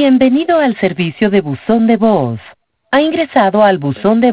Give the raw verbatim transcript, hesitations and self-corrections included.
Bienvenido al servicio de buzón de voz. Ha ingresado al buzón de